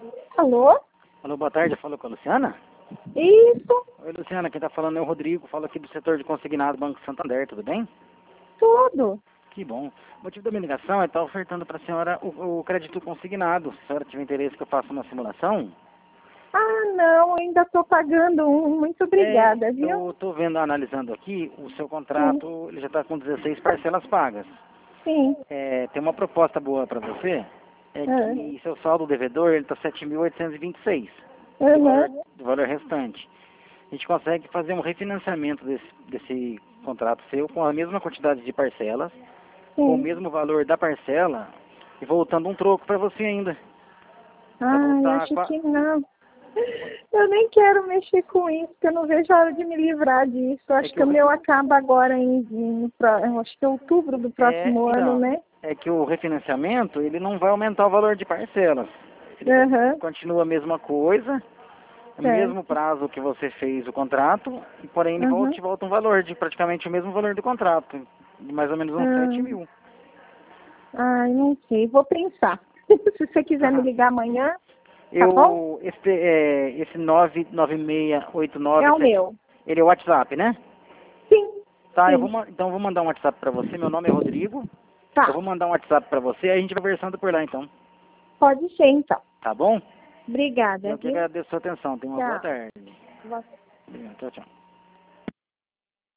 Alô? Alô, boa tarde, falou com a Luciana? Isso, Oi, Luciana, quem tá falando é o Rodrigo, falo aqui do setor de consignado Banco Santander, tudo bem? tudo. Que bom. O motivo da minha ligação é estar ofertando para a senhora o crédito consignado. Se a senhora tiver interesse que eu faça uma simulação, Ah, não, ainda estou pagando um. Muito obrigada, viu? eu estou vendo, analisando aqui, o seu Sim, contrato ele já está com 16 parcelas pagas. sim. Tem uma proposta boa para você, é Ah, que seu saldo devedor ele está 7.826 aham, do valor restante. A gente consegue fazer um refinanciamento desse contrato seu com a mesma quantidade de parcelas, com o sim. mesmo valor da parcela e voltando um troco para você ainda. Para Ai, voltar acho que não. Eu nem quero mexer com isso, porque eu não vejo a hora de me livrar disso. Eu é acho que que o, o meu acaba agora eu acho que é outubro do próximo ano, então, né? é que o refinanciamento ele não vai aumentar o valor de parcelas. Ele Aham, continua a mesma coisa, o mesmo certo. prazo que você fez o contrato, e porém ele Aham. te volta um valor de praticamente o mesmo valor do contrato, de mais ou menos uns 7 Ah, mil. ai, não sei, vou pensar. Se você quiser me Tá. ligar amanhã, tá bom? Esse É o 99689, meu. ele é o WhatsApp, né? Sim, Tá, sim. então eu vou mandar um WhatsApp pra você, meu nome é Rodrigo. Eu Tá, vou mandar um WhatsApp pra você, aí a gente vai conversando por lá então. pode ser então. Tá bom? Obrigada, Eu que viu? agradeço a sua atenção. Tenha uma boa Tchau. tarde. Boa Obrigado. Tchau, tchau.